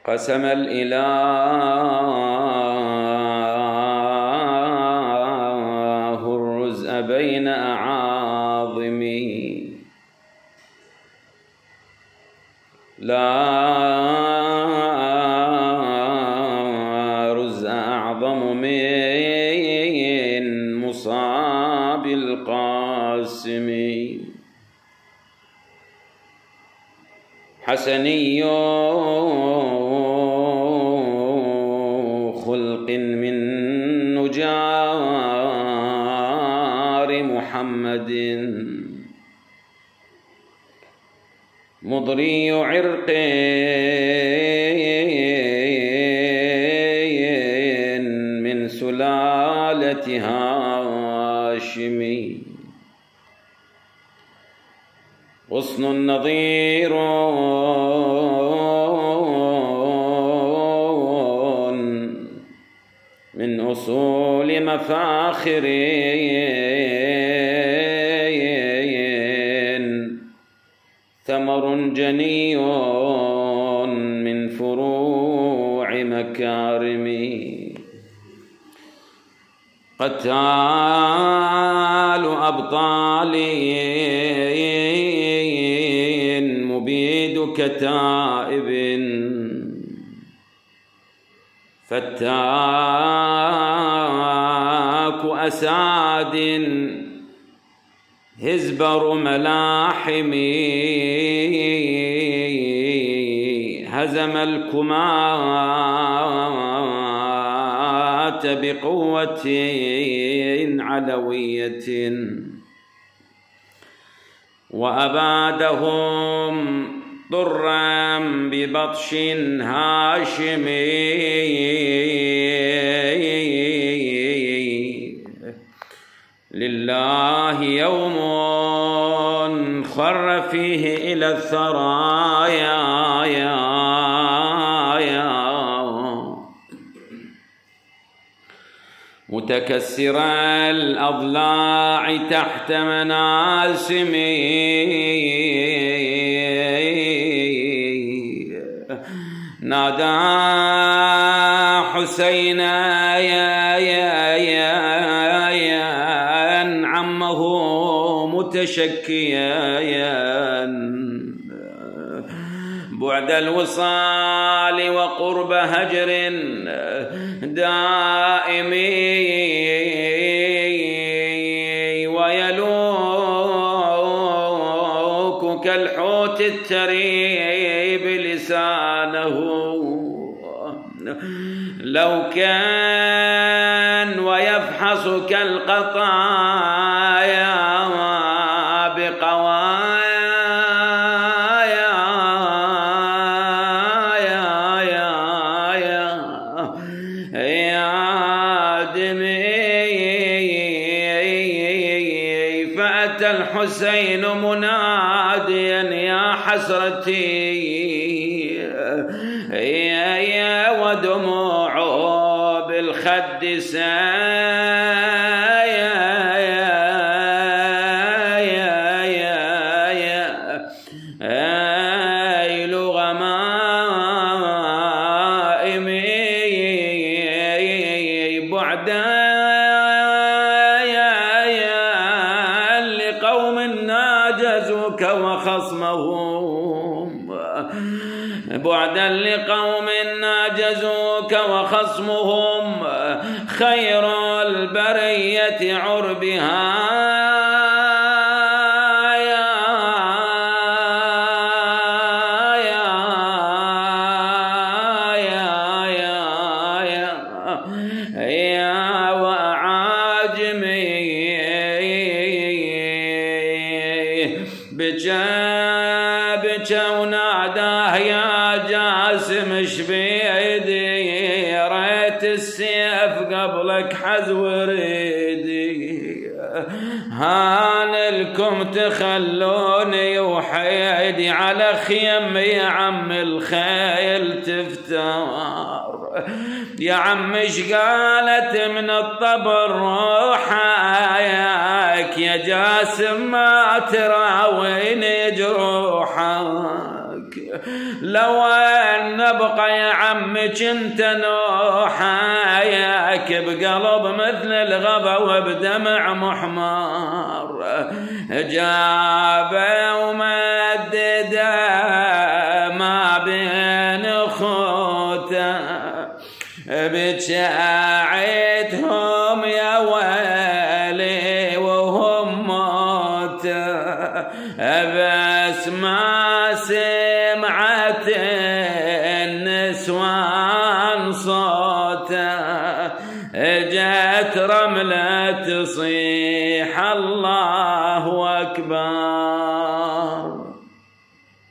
قسم الإله الرزء بين أعاظمي، لا رزء أعظم من مصاب القاسم. حسني خلق من نجار محمد، مضري عرق من سلالة هاشم، غصن نظير من أصول مفاخر، ثمر جني من فروع مكارم، قتال أبطال مبيد كتائب، فتاك أساد هزبر ملاحم، هزم الكماة بقوة علوية، وأبادهم ضرا ببطش هاشمي، لله يوم خر فيه إلى الثرايا، متكسر الأضلاع تحت مناسمي، نادى حسين يا عمه متشكيا، بعد الوصال وقرب هجر دائمي، ويلوك كالحوت التريب لسانه، لو كان ويفحص كالقطايا بقوايا، يا دمي فأتى الحسين مناديا يا حسرتي، يا ودموعه بالخد بعدا لقوم ناجزوك وخصمهم، بعدا لقوم ناجزوك وخصمهم، خير البرية عربها، بكى وناداه يا جاسم شبيدي، ريت السيف قبلك حذو ريدي، هان لكم تخلوني وحيدي على خيم يا عم الخيل تفتار، يا عم ايش قالت من الطبر روحك، يا جاسم ما تراويني جروحك، لو نبقى يا عمك انت نوحايك بقلب مثل الغضا وبدمع محمر جابه ومدده ما بين اخوته بتشاعتهم يا ويلي وهم موته بس ما سمعت النسوان صوته جت رملة تصيح الله أكبر.